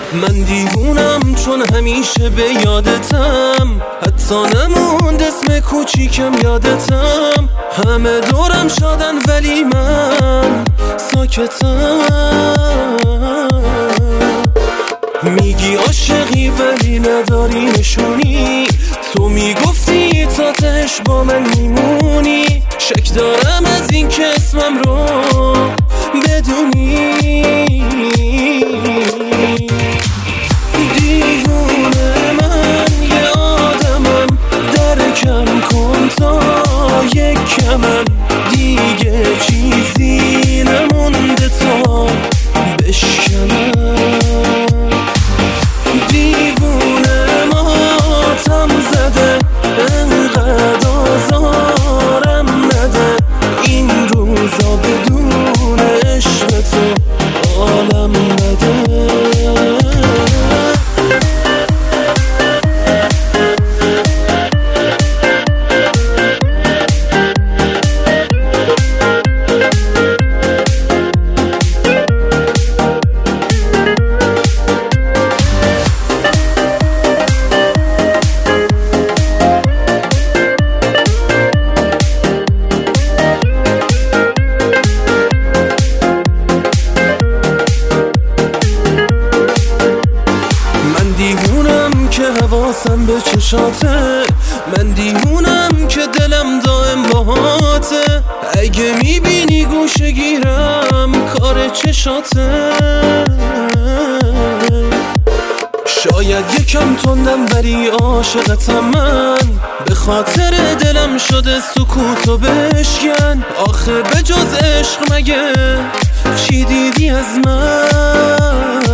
من دیوونم چون همیشه به یادتم، حتی نموند اسم کوچیکم یادتم. همه دورم شادن ولی من ساکتم. میگی عاشقی ولی نداری نشونی، تو میگفتی تا تهش با من میمونی. شک دارم از این که اسمم رو بدونی. دیوونه من یه آدمم، درکم کن تا یک کمم. دیگه چیزی نمونده تا بشکنم. دیوونه ماتم زده، انقدر آزارم نده. این روزا بدون عشق تو عالم نده. حواسم به چشاته، من دیوونم که دلم دائم باهاته. اگه میبینی گوشه گیرم کار چشاته. شاید یکم تندم ولی عاشقتم من، به خاطر دلم شده سکوتو بشکن. آخه به جز عشق مگه چی دیدی از من؟